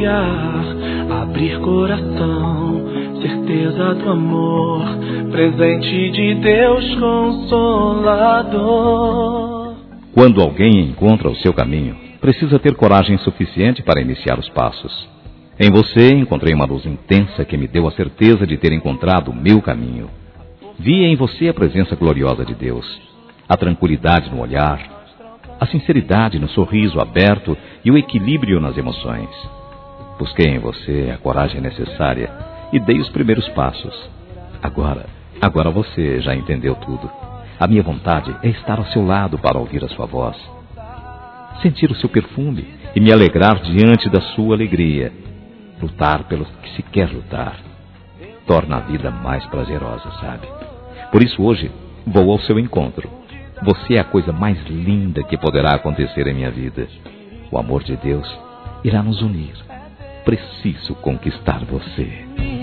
confiar, abrir coração, certeza do amor, presente de Deus Consolador. Quando alguém encontra o seu caminho, precisa ter coragem suficiente para iniciar os passos. Em você encontrei uma luz intensa que me deu a certeza de ter encontrado o meu caminho. Vi em você a presença gloriosa de Deus, a tranquilidade no olhar, a sinceridade no sorriso aberto e o equilíbrio nas emoções. Busquei em você a coragem necessária e dei os primeiros passos. Agora você já entendeu tudo. A minha vontade é estar ao seu lado para ouvir a sua voz, sentir o seu perfume e me alegrar diante da sua alegria. Lutar pelo que se quer lutar torna a vida mais prazerosa, sabe? Por isso hoje vou ao seu encontro. Você é a coisa mais linda que poderá acontecer em minha vida. O amor de Deus irá nos unir. Preciso conquistar você.